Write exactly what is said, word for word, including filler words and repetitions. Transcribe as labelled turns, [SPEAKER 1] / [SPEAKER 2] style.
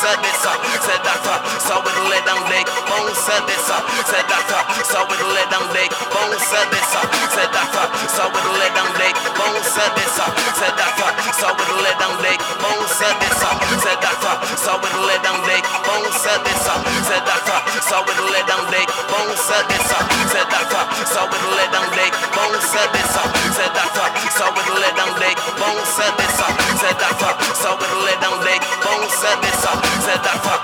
[SPEAKER 1] dessa. Said doctor, so it let them leg, bones dessa. Said doctor, so it let them leg, bones dessa. Said doctor, so it let them leg, bones dessa. Said doctor, so it let them leg, bones dessa. Said doctor, so it let them leg, bones dessa. Said doctor, so it let them leg, bones dessa. Said doctor, so it let them leg, bones dessa. Said doctor, so it let them leg, bones dessa. Said doctor, so it let them leg, bones dessa. Said doctor,